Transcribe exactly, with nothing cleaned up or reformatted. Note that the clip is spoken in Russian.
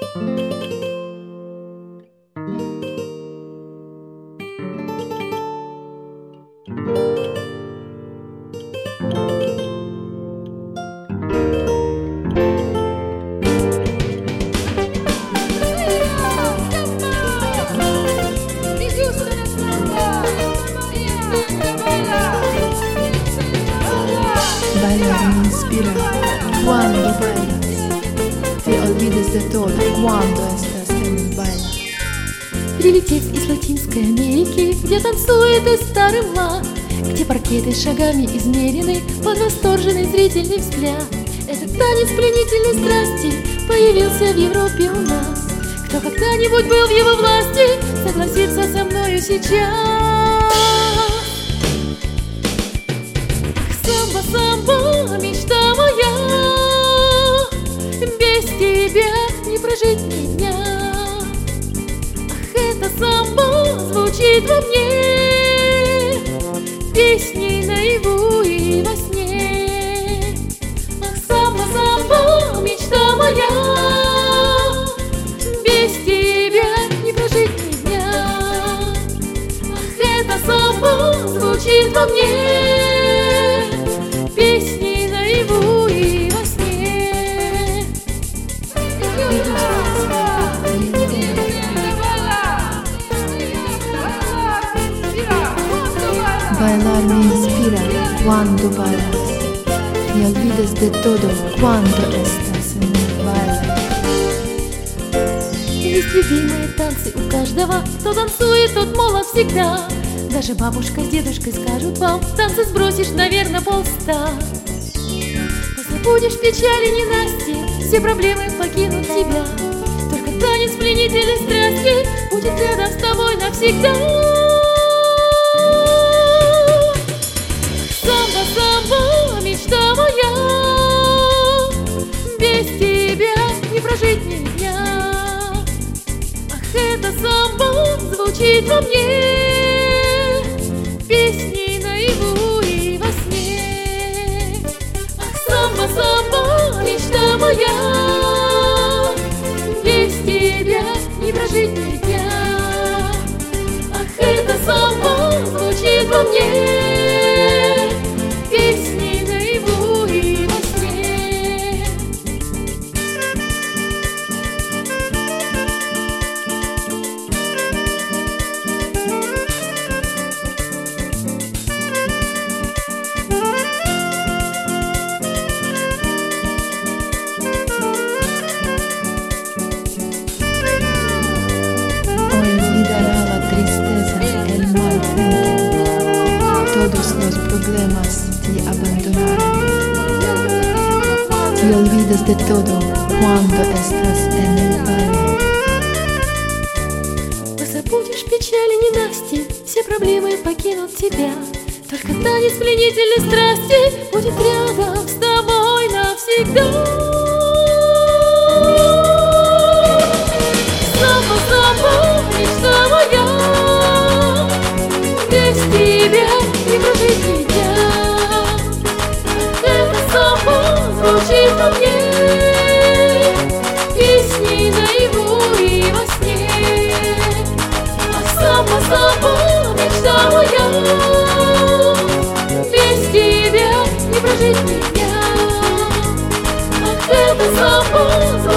Bailar me inspira cuando bailas, te olvides de todo cuando estás en el baile. Прилетев из Латинской Америки, где танцует и старый млад, где паркеты шагами измерены под восторженный зрительный взгляд. Этот танец пленительной страсти появился в Европе у нас. Кто когда-нибудь был в его власти, согласится со мною сейчас. Самбо, самбо, мечта моя, без тебя не прожить ни дня. Ах, это самбо звучит во мне песней наяву и во сне. Ах, самбо, самбо, мечта моя, без тебя не прожить ни дня. Ах, это самбо звучит во мне песни наяву и во сне. Bailar me inspira cuando bailas, te olvides de todo cuando estás en el baile. Есть любимые танцы у каждого, кто танцует, тот молод всегда. Даже бабушка с дедушкой скажут вам, танцы сбросишь, наверное, полста. Позабудешь печали, ненасти, все проблемы покинут тебя. Только танец пленительной страсти будет рядом с тобой навсегда. Самбо, самбо, мечта моя, без тебя не прожить ни дня. Ах, это самбо звучит во мне песни наяву и во сне. Ах, самбо, самбо, мечта моя, без тебя не прожить ни дня. Ах, это самбо звучит во мне песни наяву и во сне. Olvidará la tristeza, el mal frente, todos los problemas te abandonarán. Te olvidas de todo cuando estás en el baile. Позабудешь печали, ненасти, все проблемы покинут тебя. Только танец пленительной страсти будет рядом с тобой навсегда. Самбо, самбо, мечта моя, без тебя не прожить ни дня. Это самбо звучит во мне песни наяву и во сне. Ах, самбо, самбо, мечта моя, без тебя не прожить ни дня. Ах, это самбо